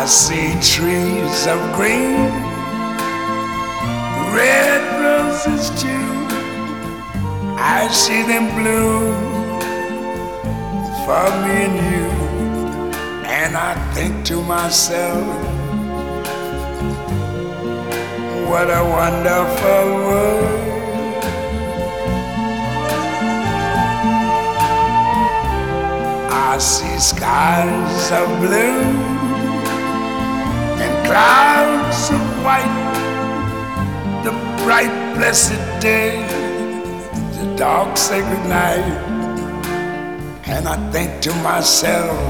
see trees of green, red roses too. I see them bloom for me and you. And I think to myself, what a wonderful world. I see skies of blue and clouds of white, the bright blessed day, the dark sacred night. And I think to myself,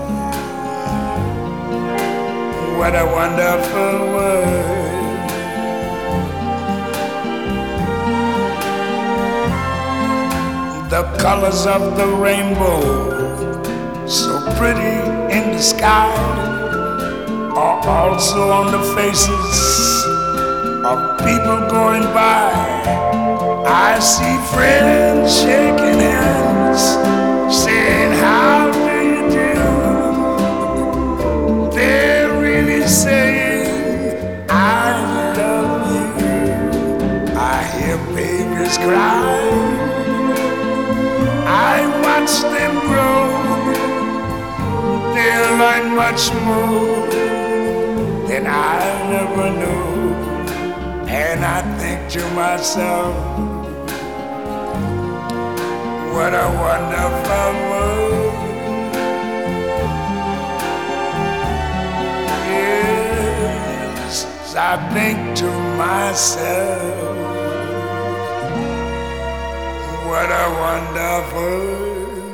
what a wonderful world. The colors of the rainbow, so pretty in the sky, are also on the faces of people going by. I see friends shaking hands, saying, how do you do? They're really saying, I love you. I hear babies cry, I watch them grow. They'll learn much more than I never knew. And I think to myself, what a wonderful world. Yes, I think to myself, what a wonderful world.